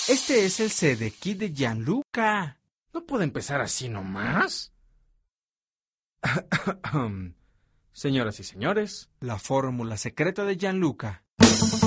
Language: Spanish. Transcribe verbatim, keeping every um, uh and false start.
Este es el CD Kit de Gianluca. ¿No puede empezar así nomás? Señoras y señores, la fórmula secreta de Gianluca.